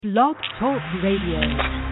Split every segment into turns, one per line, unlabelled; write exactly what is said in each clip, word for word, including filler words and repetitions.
Blog Talk Radio.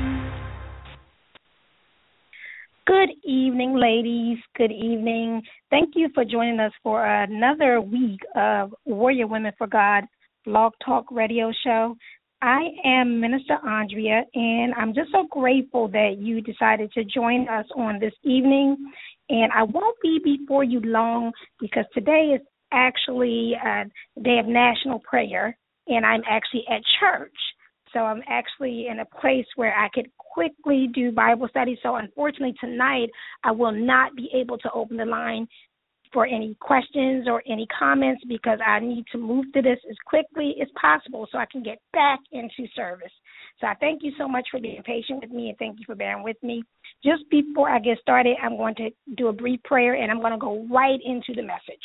Good evening, ladies. Good evening. Thank you for joining us for another week of Warrior Women for God Blog Talk Radio Show. I am Minister Andrea, and I'm just so grateful that you decided to join us on this evening. And I won't be before you long because today is actually a day of national prayer, and I'm actually at church. So I'm actually in a place where I could quickly do Bible study. So unfortunately tonight I will not be able to open the line for any questions or any comments because I need to move through this as quickly as possible so I can get back into service. So I thank you so much for being patient with me and thank you for bearing with me. Just before I get started, I'm going to do a brief prayer and I'm going to go right into the message.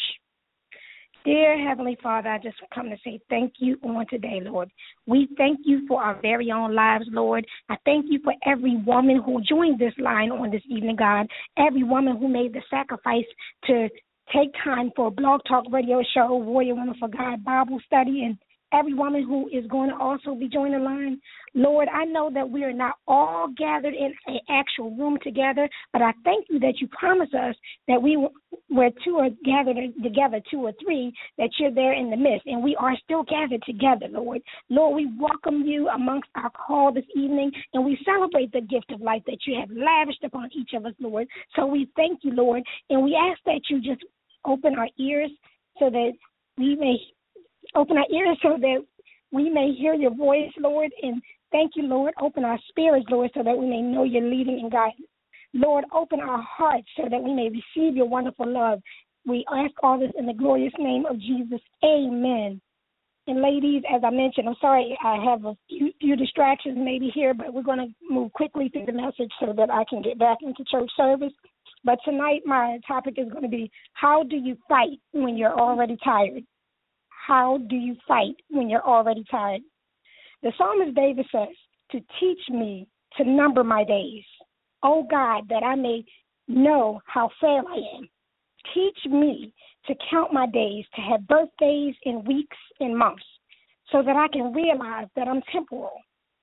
Dear Heavenly Father, I just come to say thank you on today, Lord. We thank you for our very own lives, Lord. I thank you for every woman who joined this line on this evening, God. Every woman who made the sacrifice to take time for a Blog Talk Radio show, Warrior Women for God Bible study, and every woman who is going to also be joining the line. Lord, I know that we are not all gathered in an actual room together, but I thank you that you promise us that we, where two are gathered together, two or three, that you're there in the midst, and we are still gathered together, Lord. Lord, we welcome you amongst our call this evening, and we celebrate the gift of life that you have lavished upon each of us, Lord. So we thank you, Lord, and we ask that you just open our ears so that we may Open our ears so that we may hear your voice, Lord, and thank you, Lord. Open our spirits, Lord, so that we may know your leading and guidance. Lord, open our hearts so that we may receive your wonderful love. We ask all this in the glorious name of Jesus. Amen. And ladies, as I mentioned, I'm sorry I have a few, few distractions maybe here, but we're going to move quickly through the message so that I can get back into church service. But tonight my topic is going to be, how do you fight when you're already tired? How do you fight when you're already tired? The psalmist David says, to teach me to number my days, O God, that I may know how frail I am. Teach me to count my days, to have birthdays and weeks and months, so that I can realize that I'm temporal.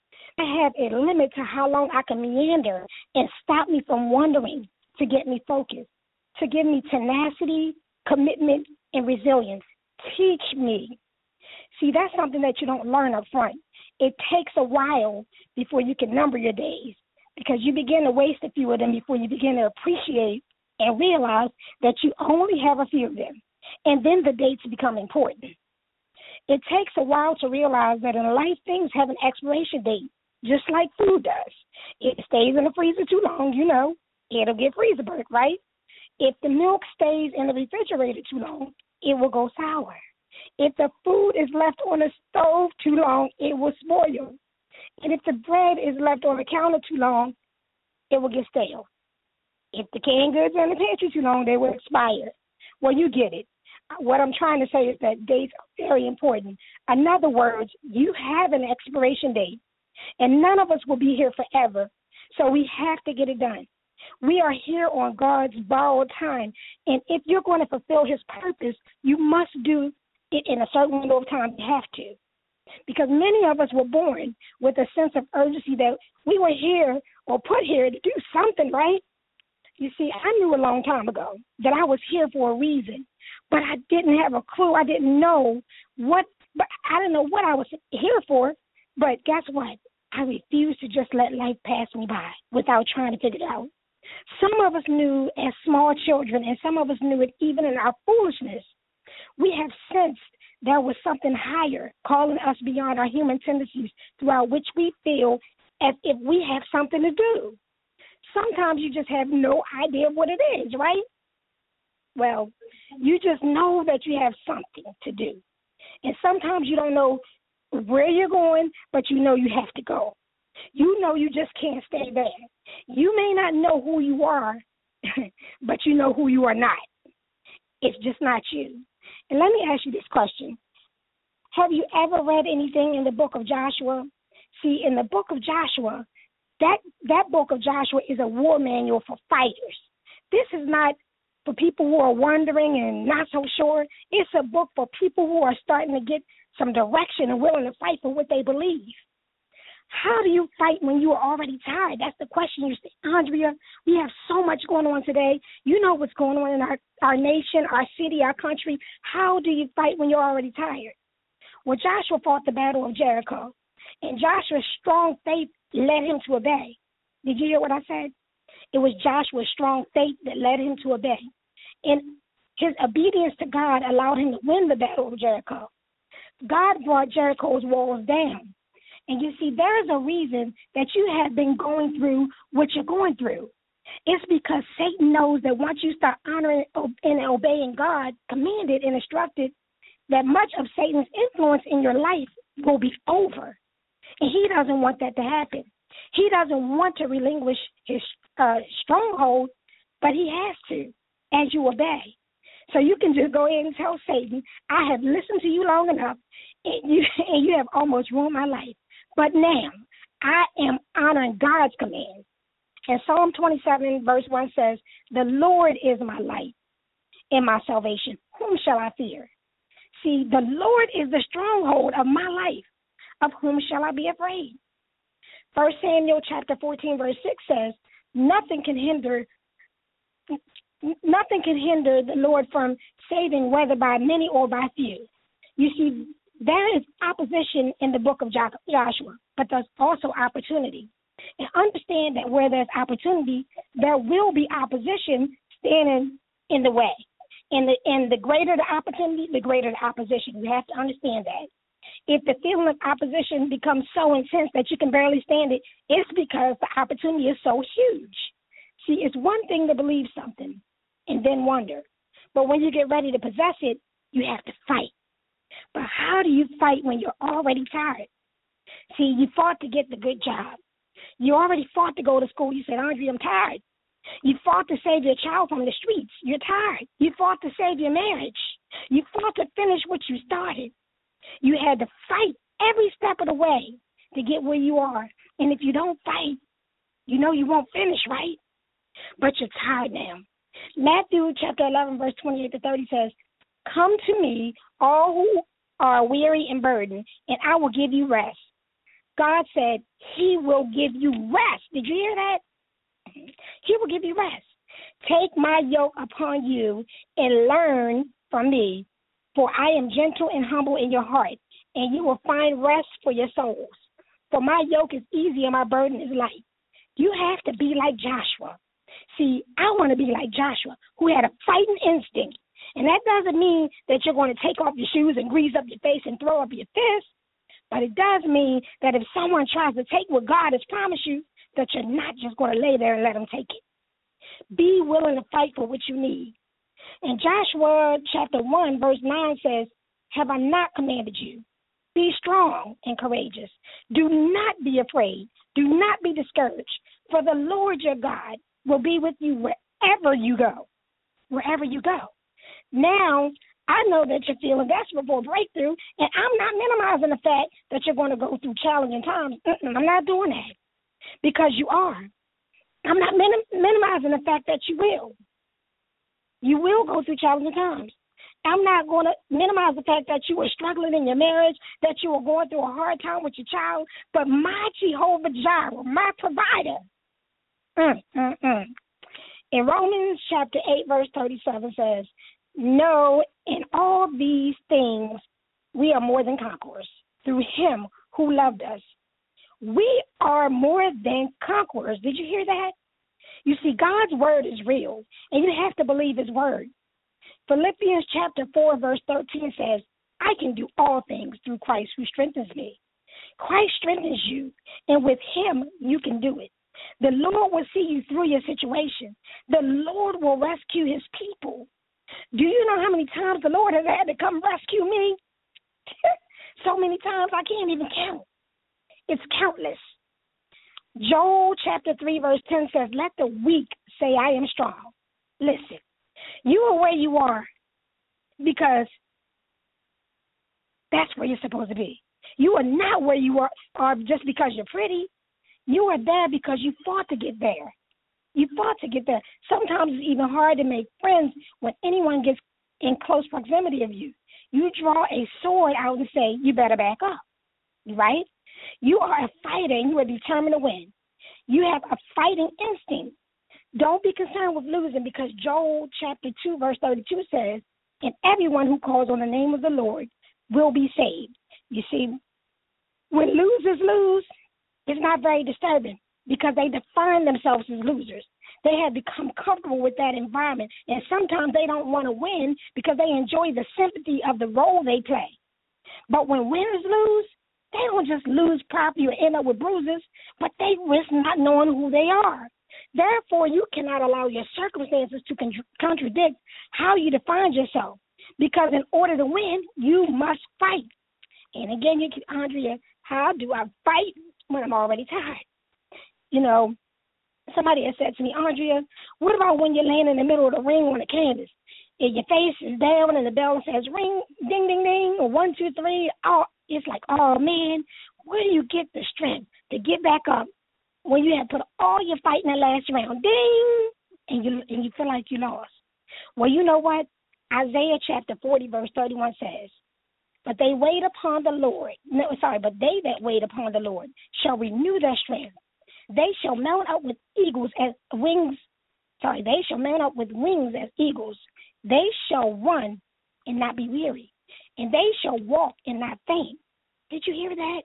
I have a limit to how long I can meander and stop me from wandering, to get me focused, to give me tenacity, commitment, and resilience. Teach me. See, that's something that you don't learn up front. It takes a while before you can number your days because you begin to waste a few of them before you begin to appreciate and realize that you only have a few of them. And then the dates become important. It takes a while to realize that in life things have an expiration date, just like food does. If it stays in the freezer too long, you know, it'll get freezer burnt, right? If the milk stays in the refrigerator too long, it will go sour. If the food is left on the stove too long, it will spoil. And if the bread is left on the counter too long, it will get stale. If the canned goods are in the pantry too long, they will expire. Well, you get it. What I'm trying to say is that dates are very important. In other words, you have an expiration date, and none of us will be here forever, so we have to get it done. We are here on God's borrowed time, and if you're going to fulfill his purpose, you must do it in a certain window of time. You have to, because many of us were born with a sense of urgency that we were here or put here to do something, right? You see, I knew a long time ago that I was here for a reason, but I didn't have a clue. I didn't know what, but I didn't know what I was here for, but guess what? I refused to just let life pass me by without trying to figure it out. Some of us knew as small children, and some of us knew it even in our foolishness. We have sensed there was something higher calling us beyond our human tendencies, throughout which we feel as if we have something to do. Sometimes you just have no idea what it is, right? Well, you just know that you have something to do. And sometimes you don't know where you're going, but you know you have to go. You know you just can't stay there. You may not know who you are, but you know who you are not. It's just not you. And let me ask you this question. Have you ever read anything in the book of Joshua? See, in the book of Joshua, that, that book of Joshua is a war manual for fighters. This is not for people who are wondering and not so sure. It's a book for people who are starting to get some direction and willing to fight for what they believe. How do you fight when you are already tired? That's the question you say. Andrea, we have so much going on today. You know what's going on in our, our nation, our city, our country. How do you fight when you're already tired? Well, Joshua fought the battle of Jericho, and Joshua's strong faith led him to obey. Did you hear what I said? It was Joshua's strong faith that led him to obey. And his obedience to God allowed him to win the battle of Jericho. God brought Jericho's walls down. And you see, there is a reason that you have been going through what you're going through. It's because Satan knows that once you start honoring and obeying God, commanded and instructed, that much of Satan's influence in your life will be over. And he doesn't want that to happen. He doesn't want to relinquish his uh, stronghold, but he has to as you obey. So you can just go ahead and tell Satan, I have listened to you long enough, and you, and you have almost ruined my life. But now I am honoring God's command. And Psalm twenty-seven, verse one says, the Lord is my light and my salvation. Whom shall I fear? See, the Lord is the stronghold of my life. Of whom shall I be afraid? First Samuel chapter fourteen, verse six says, nothing can hinder nothing can hinder the Lord from saving, whether by many or by few. You see, there is opposition in the book of Joshua, but there's also opportunity. And understand that where there's opportunity, there will be opposition standing in the way. And the, and the greater the opportunity, the greater the opposition. You have to understand that. If the feeling of opposition becomes so intense that you can barely stand it, it's because the opportunity is so huge. See, it's one thing to believe something and then wonder. But when you get ready to possess it, you have to fight. But how do you fight when you're already tired? See, you fought to get the good job. You already fought to go to school. You said, Andre, I'm tired. You fought to save your child from the streets. You're tired. You fought to save your marriage. You fought to finish what you started. You had to fight every step of the way to get where you are. And if you don't fight, you know you won't finish, right? But you're tired now. Matthew chapter eleven, verse twenty-eight to thirty says, come to me, all who are weary and burdened, and I will give you rest. God said he will give you rest. Did you hear that? He will give you rest. Take my yoke upon you and learn from me, for I am gentle and humble in your heart, and you will find rest for your souls. For my yoke is easy and my burden is light. You have to be like Joshua. See, I want to be like Joshua, who had a fighting instinct. And that doesn't mean that you're going to take off your shoes and grease up your face and throw up your fist. But it does mean that if someone tries to take what God has promised you, that you're not just going to lay there and let them take it. Be willing to fight for what you need. And Joshua chapter one, verse nine says, have I not commanded you? Be strong and courageous. Do not be afraid. Do not be discouraged. For the Lord your God will be with you wherever you go. Wherever you go. Now, I know that you're feeling desperate for a breakthrough, and I'm not minimizing the fact that you're going to go through challenging times. Mm-mm, I'm not doing that because you are. I'm not minim- minimizing the fact that you will. You will go through challenging times. I'm not going to minimize the fact that you were struggling in your marriage, that you were going through a hard time with your child, but my Jehovah Jireh, my provider. Mm, mm, mm. In Romans chapter eight, verse thirty-seven says, no, in all these things we are more than conquerors through him who loved us. We are more than conquerors. Did you hear that? You see, God's word is real, and you have to believe his word. Philippians chapter four, verse thirteen says, I can do all things through Christ who strengthens me. Christ strengthens you, and with him you can do it. The Lord will see you through your situation. The Lord will rescue his people. Do you know how many times the Lord has had to come rescue me? So many times I can't even count. It's countless. Joel chapter three, verse ten says, let the weak say I am strong. Listen, you are where you are because that's where you're supposed to be. You are not where you are, are just because you're pretty. You are there because you fought to get there. You fought to get there. Sometimes it's even hard to make friends when anyone gets in close proximity of you. You draw a sword out and say, you better back up, right? You are a fighter and you are determined to win. You have a fighting instinct. Don't be concerned with losing because Joel chapter two, verse thirty-two says, and everyone who calls on the name of the Lord will be saved. You see, when losers lose, it's not very disturbing because they define themselves as losers. They have become comfortable with that environment, and sometimes they don't want to win because they enjoy the sympathy of the role they play. But when winners lose, they don't just lose property or end up with bruises, but they risk not knowing who they are. Therefore, you cannot allow your circumstances to con- contradict how you define yourself, because in order to win, you must fight. And again, you can, Andrea, how do I fight when I'm already tired? You know, somebody has said to me, Andrea, what about when you're laying in the middle of the ring on a canvas and your face is down and the bell says ring, ding, ding, ding, or one, two, three. Oh, it's like, oh, man, where do you get the strength to get back up when you have put all your fight in the last round, ding, and you and you feel like you lost? Well, you know what? Isaiah chapter forty, verse thirty-one says, but they wait upon the Lord. No, sorry, but they that wait upon the Lord shall renew their strength. They shall mount up with eagles as wings. Sorry, they shall mount up with wings as eagles. They shall run and not be weary, and they shall walk and not faint. Did you hear that?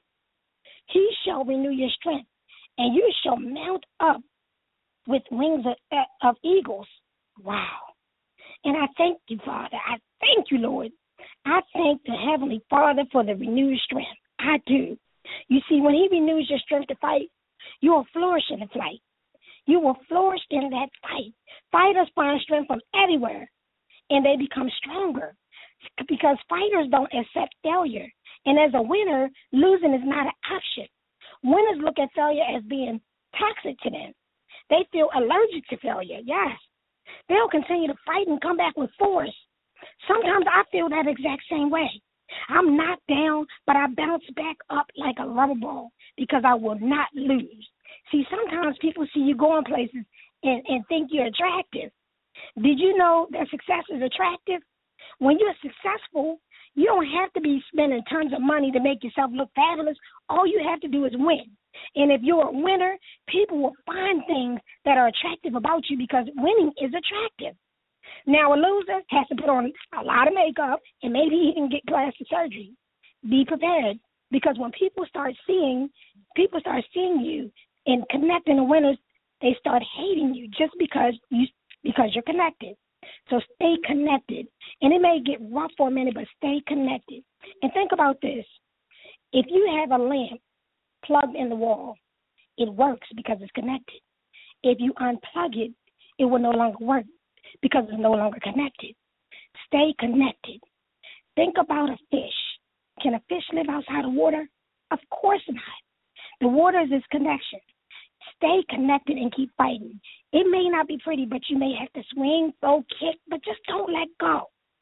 He shall renew your strength, and you shall mount up with wings of, of eagles. Wow. And I thank you, Father. I thank you, Lord. I thank the Heavenly Father for the renewed strength. I do. You see, when He renews your strength to fight, you will flourish in the fight. You will flourish in that fight. Fighters find strength from everywhere, and they become stronger because fighters don't accept failure. And as a winner, losing is not an option. Winners look at failure as being toxic to them. They feel allergic to failure, yes. They'll continue to fight and come back with force. Sometimes I feel that exact same way. I'm knocked down, but I bounce back up like a rubber ball because I will not lose. See, sometimes people see you going places and, and think you're attractive. Did you know that success is attractive? When you're successful, you don't have to be spending tons of money to make yourself look fabulous. All you have to do is win. And if you're a winner, people will find things that are attractive about you because winning is attractive. Now, a loser has to put on a lot of makeup and maybe even get plastic surgery. Be prepared, because when people start seeing, people start seeing you and connecting to winners, they start hating you just because you because you're connected. So stay connected. And it may get rough for a minute, but stay connected. And think about this. If you have a lamp plugged in the wall, it works because it's connected. If you unplug it, it will no longer work because it's no longer connected. Stay connected. Think about a fish. Can a fish live outside of water? Of course not. The water is its connection. Stay connected and keep fighting. It may not be pretty, but you may have to swing, throw, kick, but just don't let go.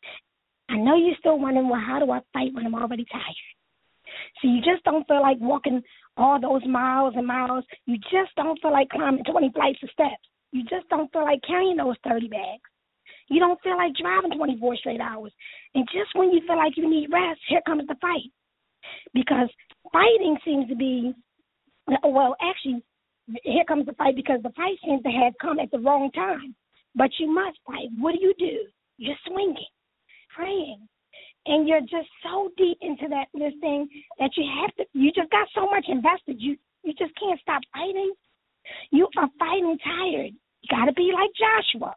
I know you're still wondering, well, how do I fight when I'm already tired? So you just don't feel like walking all those miles and miles. You just don't feel like climbing twenty flights of steps. You just don't feel like carrying those thirty bags. You don't feel like driving twenty-four straight hours. And just when you feel like you need rest, here comes the fight. Because fighting seems to be, well, actually, here comes the fight because the fight seems to have come at the wrong time. But you must fight. What do you do? You're swinging, praying. And you're just so deep into that this thing that you have to, you just got so much invested. You, you just can't stop fighting. You are fighting tired. You got to be like Joshua.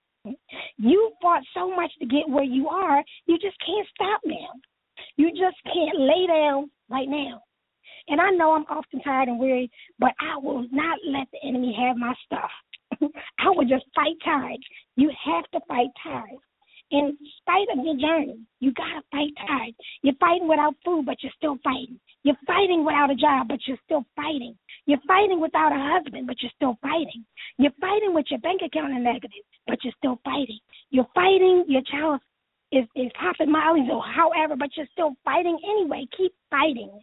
You fought so much to get where you are, you just can't stop now. You just can't lay down right now. And I know I'm often tired and weary, but I will not let the enemy have my stuff. I will just fight tired. You have to fight tired. In spite of your journey, you got to fight tired. You're fighting without food, but you're still fighting. You're fighting without a job, but you're still fighting. You're fighting without a husband, but you're still fighting. You're fighting with your bank account in negative, but you're still fighting. You're fighting, your child is, is popping mileage or however, but you're still fighting anyway. Keep fighting.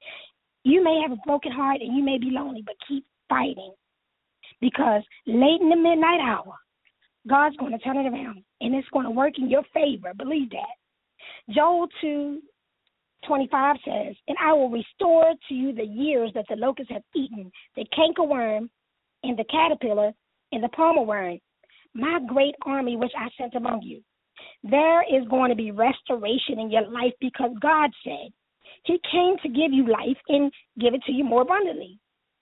You may have a broken heart and you may be lonely, but keep fighting. Because late in the midnight hour, God's going to turn it around, and it's going to work in your favor. Believe that. Joel two, twenty-five says, and I will restore to you the years that the locusts have eaten, the cankerworm and the caterpillar and the palmer worm, my great army which I sent among you. There is going to be restoration in your life because God said he came to give you life and give it to you more abundantly.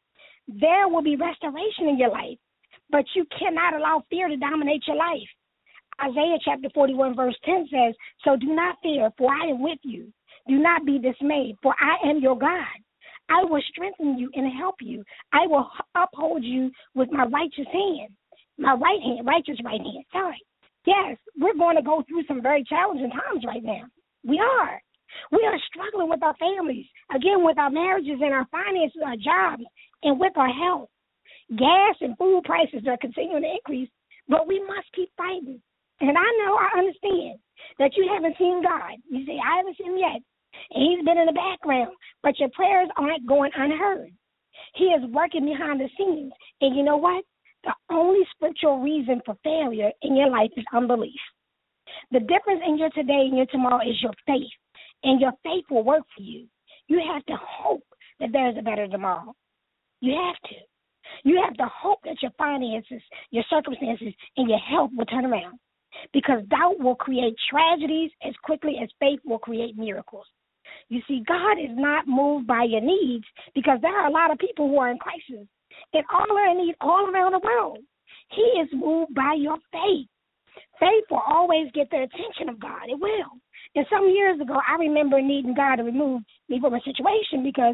There will be restoration in your life, but you cannot allow fear to dominate your life. Isaiah chapter forty-one verse ten says, so do not fear, for I am with you. Do not be dismayed, for I am your God. I will strengthen you and help you. I will uphold you with my righteous hand, my right hand, righteous right hand. Sorry. Yes, we're going to go through some very challenging times right now. We are. We are struggling with our families, again, with our marriages and our finances, our jobs, and with our health. Gas and food prices are continuing to increase, but we must keep fighting. And I know, I understand that you haven't seen God. You say, I haven't seen him yet. And he's been in the background, but your prayers aren't going unheard. He is working behind the scenes. And you know what? The only scriptural reason for failure in your life is unbelief. The difference in your today and your tomorrow is your faith. And your faith will work for you. You have to hope that there is a better tomorrow. You have to. You have to hope that your finances, your circumstances, and your health will turn around. Because doubt will create tragedies as quickly as faith will create miracles. You see, God is not moved by your needs because there are a lot of people who are in crisis and all are in need all around the world. He is moved by your faith. Faith will always get the attention of God. It will. And some years ago, I remember needing God to remove me from a situation because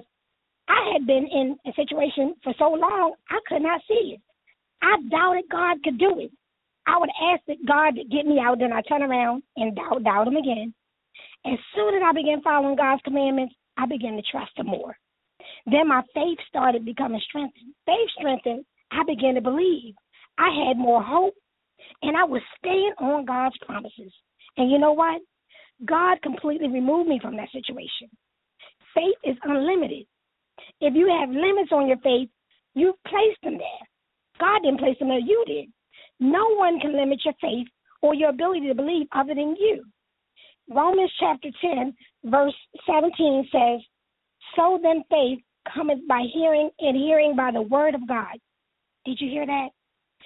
I had been in a situation for so long, I could not see it. I doubted God could do it. I would ask that God to get me out, then I turn around and doubt, doubt him again. As soon as I began following God's commandments, I began to trust him more. Then my faith started becoming strengthened. Faith strengthened, I began to believe. I had more hope, and I was staying on God's promises. And you know what? God completely removed me from that situation. Faith is unlimited. If you have limits on your faith, you've placed them there. God didn't place them there, you did. No one can limit your faith or your ability to believe other than you. Romans chapter ten, verse seventeen says, so then faith cometh by hearing, and hearing by the word of God. Did you hear that?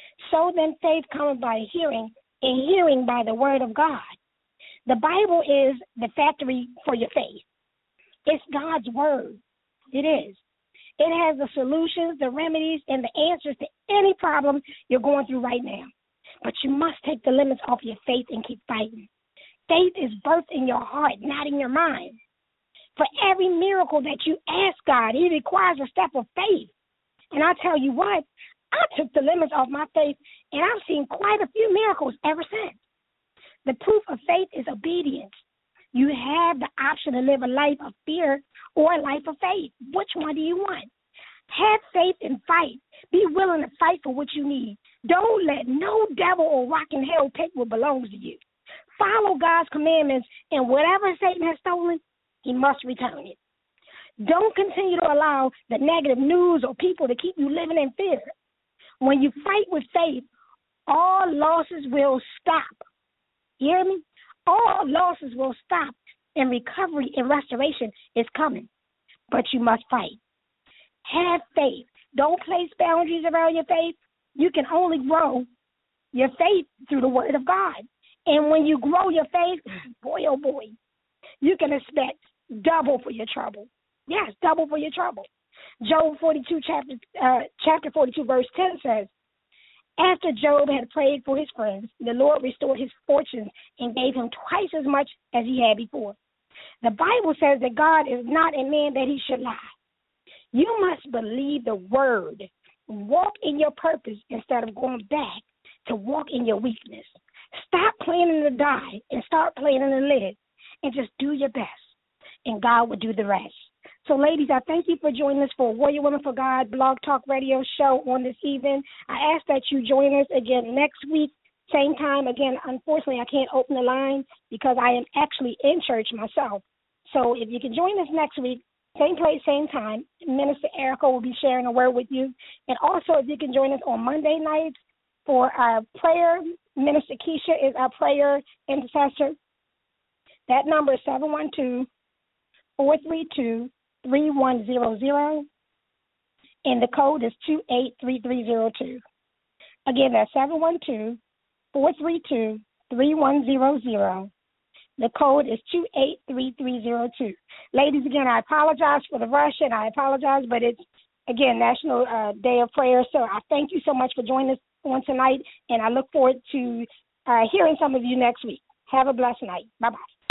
So then faith cometh by hearing, and hearing by the word of God. The Bible is the factory for your faith. It's God's word. It is. It has the solutions, the remedies, and the answers to any problem you're going through right now. But you must take the limits off your faith and keep fighting. Faith is birthed in your heart, not in your mind. For every miracle that you ask God, he requires a step of faith. And I tell you what, I took the limits off my faith, and I've seen quite a few miracles ever since. The proof of faith is obedience. You have the option to live a life of fear or a life of faith. Which one do you want? Have faith and fight. Be willing to fight for what you need. Don't let no devil or rock in hell take what belongs to you. Follow God's commandments, and whatever Satan has stolen, he must return it. Don't continue to allow the negative news or people to keep you living in fear. When you fight with faith, all losses will stop. You hear me? All losses will stop, and recovery and restoration is coming. But you must fight. Have faith. Don't place boundaries around your faith. You can only grow your faith through the word of God. And when you grow your faith, boy, oh boy, you can expect double for your trouble. Yes, double for your trouble. Job forty-two, chapter, uh, chapter forty-two, verse ten says, after Job had prayed for his friends, the Lord restored his fortunes and gave him twice as much as he had before. The Bible says that God is not a man that he should lie. You must believe the word. Walk in your purpose instead of going back to walk in your weakness. Stop playing in the die and start playing in the lid, and just do your best, and God will do the rest. So, ladies, I thank you for joining us for Warrior Women for God Blog Talk Radio show on this evening. I ask that you join us again next week, same time. Again, unfortunately, I can't open the line because I am actually in church myself. So if you can join us next week, same place, same time, Minister Erica will be sharing a word with you. And also, if you can join us on Monday nights for our prayer, Minister Keisha is our prayer intercessor. That number is seven one two, four three two, three one zero zero, and the code is two eight three three zero two. Again, that's seven one two, four three two, three one zero zero. The code is two eight three three zero two. Ladies, again, I apologize for the rush, and I apologize, but it's, again, National uh, Day of Prayer. So I thank you so much for joining us on tonight, and I look forward to uh, hearing some of you next week. Have a blessed night. Bye-bye.